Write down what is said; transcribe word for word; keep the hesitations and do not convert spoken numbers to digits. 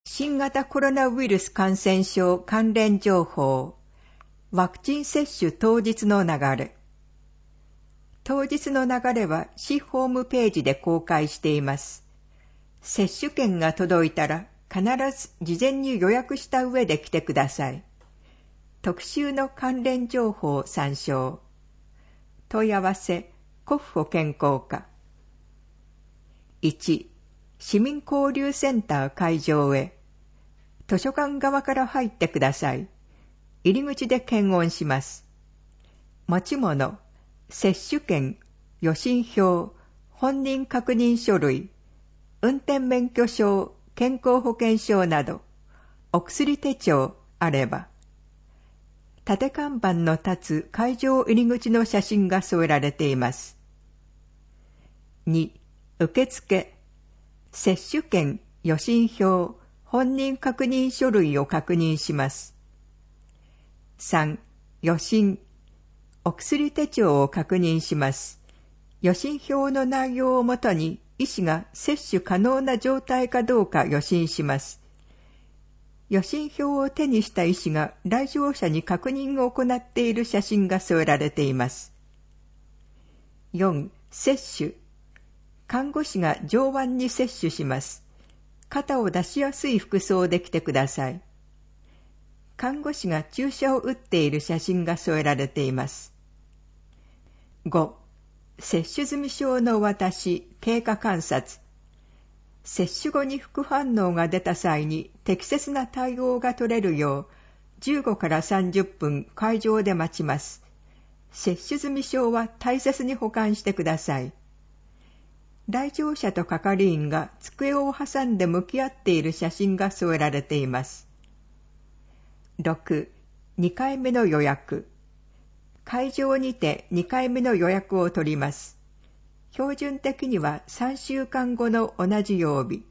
新型コロナウイルス感染症関連情報、ワクチン接種当日の流れ。当日の流れは市ホームページで公開しています。接種券が届いたら必ず事前に予約した上で来てください。特集の関連情報を参照。問い合わせ、国府保健公課。いち、市民交流センター会場へ。図書館側から入ってください。入り口で検温します。持ち物、接種券、予診票、本人確認書類、運転免許証、健康保険証など、お薬手帳あれば。縦看板の立つ会場入り口の写真が添えられています。に、受付、接種券、予診票、本人確認書類を確認します。さん、予診、お薬手帳を確認します。予診票の内容をもとに医師が接種可能な状態かどうか予診します。予診票を手にした医師が来場者に確認を行っている写真が添えられています。よん、接種。看護師が上腕に接種します。肩を出しやすい服装で来てください。看護師が注射を打っている写真が添えられています。ご、接種済証の渡し、経過観察。接種後に副反応が出た際に適切な対応が取れるよう、じゅうごからさんじゅっぷん会場で待ちます。接種済証は大切に保管してください。来場者と係員が机を挟んで向き合っている写真が添えられています。ろく、にかいめの予約。会場にてにかいめの予約を取ります。標準的にはさんしゅうかんごの同じ曜日。